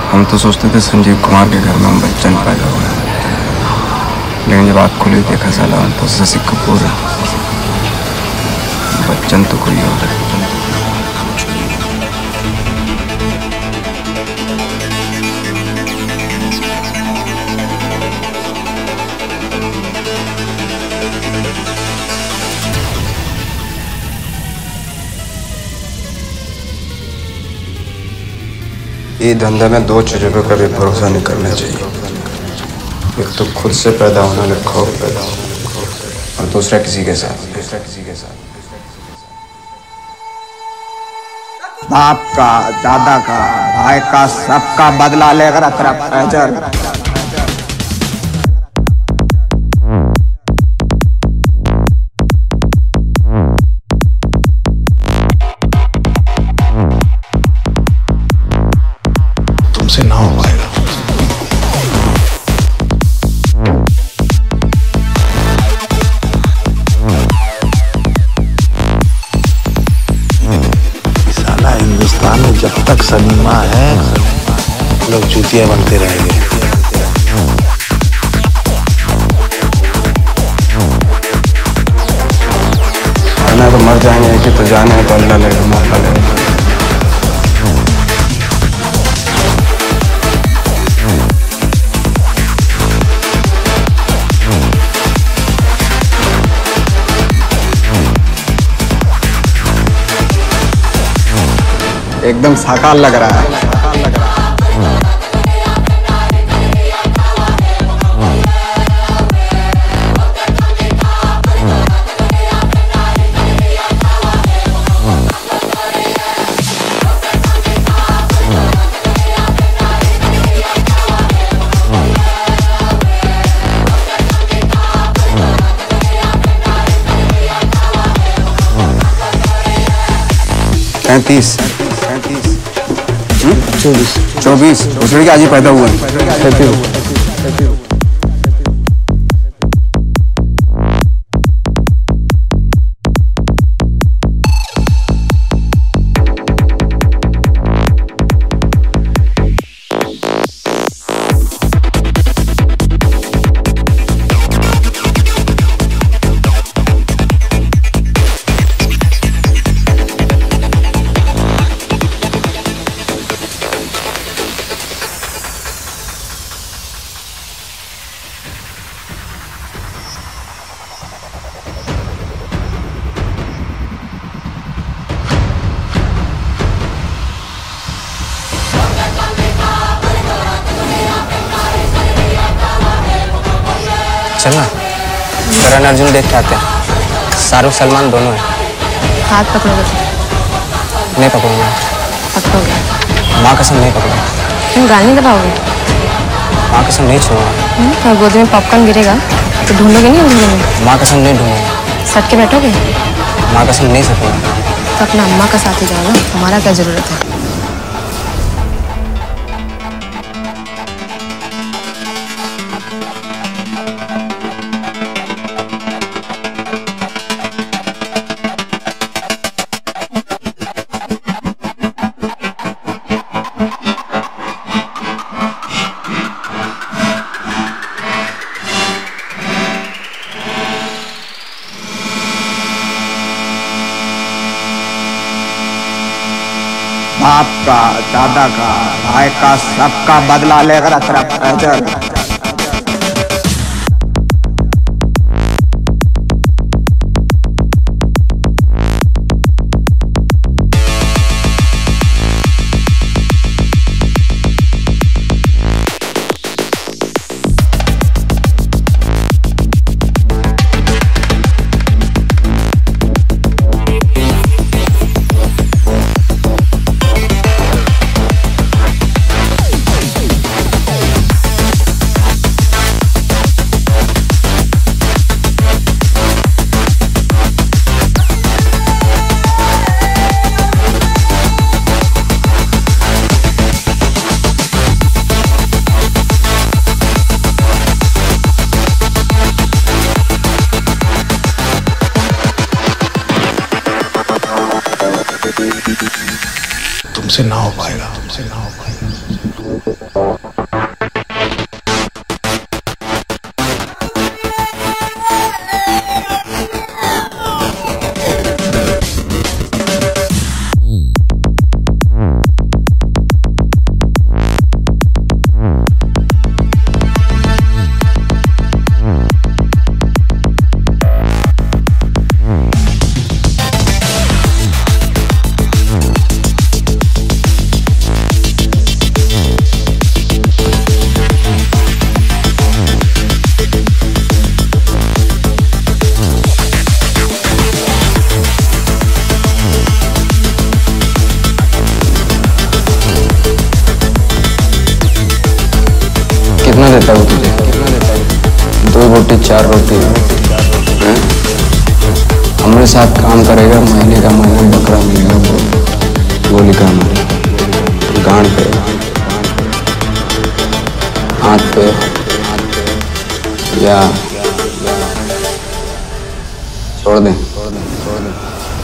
हम तो सोचते थे संजीव कुमार के घर में हम बच्चन पैदा हुआ है, लेकिन जब आँख खुली देखा साला तो शशि कपूर है। बच्चन तो कोई और है। ये धंधे में दो चीज़ों पर कभी भरोसा नहीं करना चाहिए। एक तो खुद से पैदा होने वाले खौफ पैदा और दूसरा किसी के साथ। बाप का, दादा का, भाई का, सबका बदला लेकर तेरा फैजल। तुमसे ना हो पाएगा। साला हिंदुस्तान में जब तक सनीमा है लोग चूतिया बनते रहेंगे। मरना तो मर जाएंगे कि तो जाने है तो अल्लाह लेगा, मौका लेगा। एकदम साकार लग रहा है। पैंतीस 24 उस लड़के आज ही पैदा हुआ है। चलना करण अर्जुन देख के आते हैं। शाहरुख सलमान दोनों हैं। हाथ पकड़ोगे? नहीं पकड़ूंगा। पकड़ोगे? माँ कसम नहीं पकड़ूंगा। तुम गाल नहीं दबाओगे? माँ कसम नहीं छूऊंगा। और गोद में पॉपकॉर्न गिरेगा तो ढूंढोगे नहीं अंधेरे में? माँ कसम नहीं ढूंढूंगा। सट के बैठोगे? माँ कसम नहीं सकूंगा। तो अपना अम्मा का साथ ही जाओ ना, हमारा क्या जरूरत है। बाप का, दादा का, भाई का, सबका बदला लेकर तेरा फैजल। तुमसे ना हो पाएगा, तुमसे ना हो पाएगा। कितना देता हूँ तुझे? 2 रोटी 4 रोटी हैं? हमारे साथ काम करेगा, महीने का महीना बकरा मिलेगा। वो लिखा हमारे गांड पे, हाथ पे या छोड़ दें।